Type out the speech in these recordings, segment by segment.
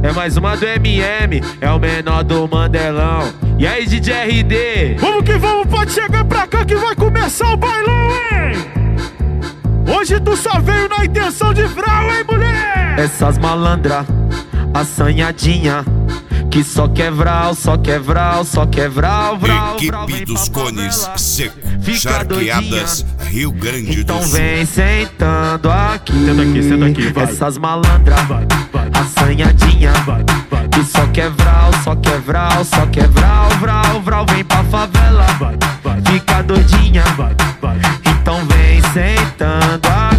É mais uma do MM, é o menor do Mandelão. E aí, DJ RD? Vamos que vamos, pode chegar pra cá que vai começar o bailão, hein? Hoje tu só veio na intenção de vral, hein, mulher? Essas malandra, assanhadinha, que só quer vral, só quer vral, só quer vral, vral. Equipe dos Cones Seco, Fica Charqueadas, doidinha. Rio Grande Então do Sul. vem sentando aqui. Senta aqui, vai. Essas malandra, assanhadinha, que só quer vral, só quer vral, só quer vral, vral, vral. Vem pra favela, fica doidinha. Então vem sentando aqui.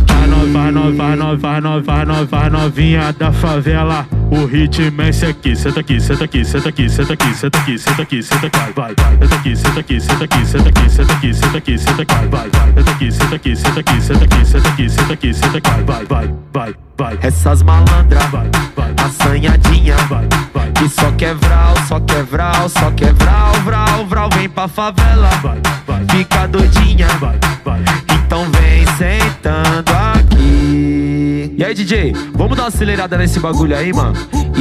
Vai novinha da favela. O ritmo é esse aqui. Senta aqui, senta aqui, senta aqui, senta aqui, senta aqui, senta aqui, senta aqui, vai. Senta aqui, senta aqui, senta aqui, senta aqui, senta aqui, senta aqui, senta aqui, vai. Senta aqui, senta aqui, senta aqui, senta aqui, senta aqui, senta aqui, senta aqui, vai. Essas malandra, assanhadinha, que só quer vral, só quer vral, só quer vral, vral, vral. Vem pra favela, fica doidinha. Então vem sentando aqui. E aí, DJ, vamos dar uma acelerada nesse bagulho aí, mano?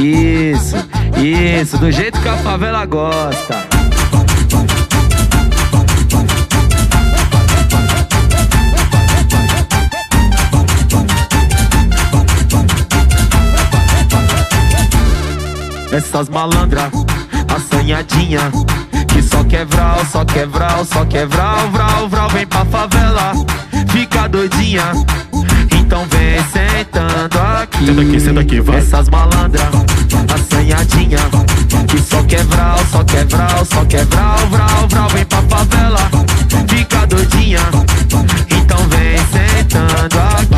Isso, do jeito que a favela gosta. Essas malandra, assanhadinha, que só quer vral, só quer vral, só quer vral, vral, vral. Vem pra favela, fica doidinha. Então vem sentando aqui. Senta aqui, vai. Essas malandra, assanhadinha, que só quer vral, só quer vral, só quer vral, vral, vral. Vem pra favela, fica doidinha. Então vem sentando aqui.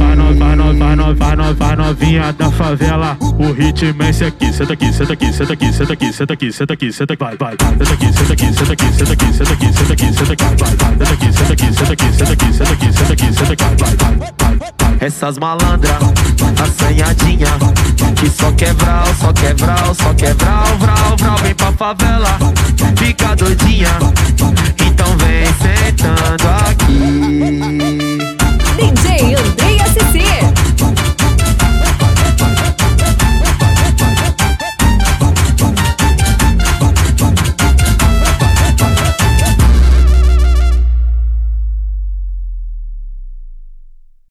Vai novinha da favela. O ritmo é esse aqui. Senta aqui, senta aqui, senta aqui, senta aqui, senta aqui, senta aqui, senta aqui, vai. Senta aqui, senta aqui, senta aqui, senta aqui, senta aqui, senta aqui, senta aqui, vai. Senta aqui, senta aqui, senta aqui, senta aqui, senta aqui, senta aqui, senta aqui, vai. Essas malandra, assanhadinha, que só quer vral, só quer vral, só quer vral, vral, vral. Vem pra favela, fica doidinha.